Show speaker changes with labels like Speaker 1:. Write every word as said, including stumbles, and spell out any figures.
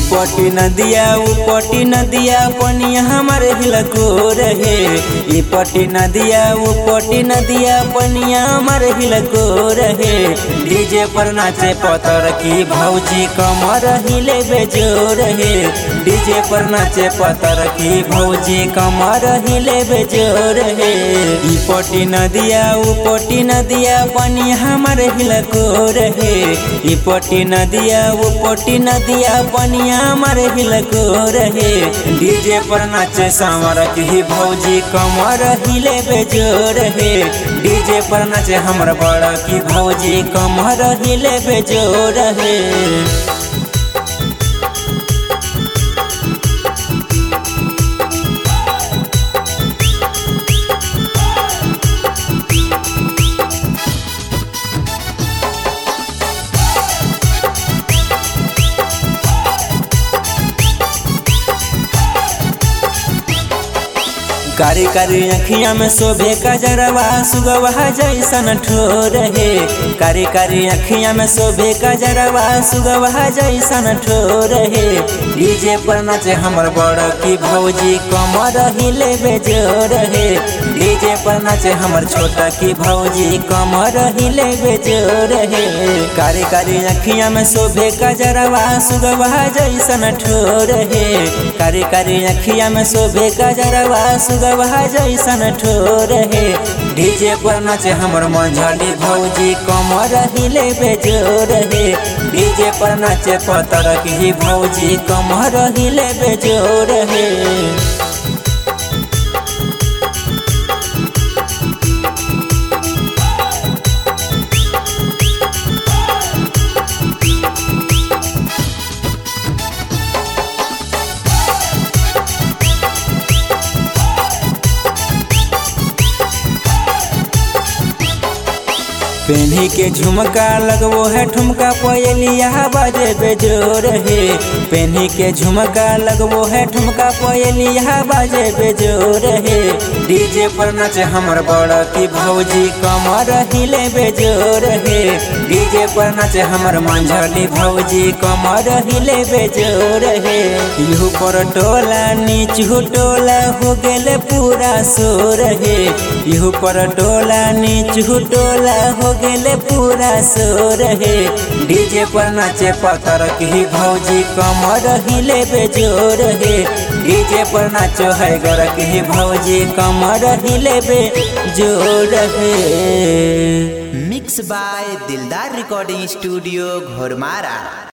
Speaker 1: पटी नदिया उ पटी नदिया पनिया हमारे हिलको रहे। ई पटी नदिया उ पटी नदिया पनिया हमारे हिलको रहे। डीजे पर नाचे पतर की भौजी कमर हिले बेजोर रहे। डीजे पर नाचे पतर की भौजी कमर हिले बेजोर रहे। ई पटी नदिया उ पटी नदिया पनिया हमारे हिलको रहे। ई पटी नदिया उ पटी नदिया पनिया हमारे हिलको रहे। डीजे पर नाचे सांवर की भौजी कमर हिले बेजोर रहे। डीजे पर नाचे हमर बड़ा की भौजी कमर हिले बेजोर रहे। कारी कारी अखियां में शोभे कजरवा सुगवा जैसन ठोर है। कारी कारी अखियां में शोभे कजरवा सुगवा जैसन ठोर है। डीजे पर नाचे हमर बड़ की भौजी कमर हिले बेजोर है। डीजे पर नाचे हमर छोटा की भौजी कमर हिले बेजोर है। कारी कारी अखियां में शोभे कजरवा सुगवा जैसन ठोर है। कारी कारी अखियां में शोभे कजरवा सुगवा वह जैसन ठोर है। डीजे पर नाचे हमर मंझली भौजी कमर हिले बेजोर है। डीजे पर नाचे पतर की भौजी कमर हिले बेजोर है। पेन्ही के झुमका लगवो है ठुमका पयलिया बाजे बेजोर है। पेन्ही के झुमका लगवो है ठुमका पयलिया बाजे बेजोर है। डीजे पर नाचे हमर बड़ की भौजी कमर हिले बेजोर है। डीजे पर नाचे हमर मंझली भौजी कमर हिले बेजोर है। यहू पर टोला नीचू टोला हो गेले पूरा शोर है। यहू पर टोला नीचू टोला हो गेले पूरा शोर है। डीजे पर नाचे पतर की भौजी कमर हिले बेजोर है। डीजे पर नाचो है गर की भौजी कमर हिले बेजोर है।
Speaker 2: Mix by Dildar recording studio Ghoramara.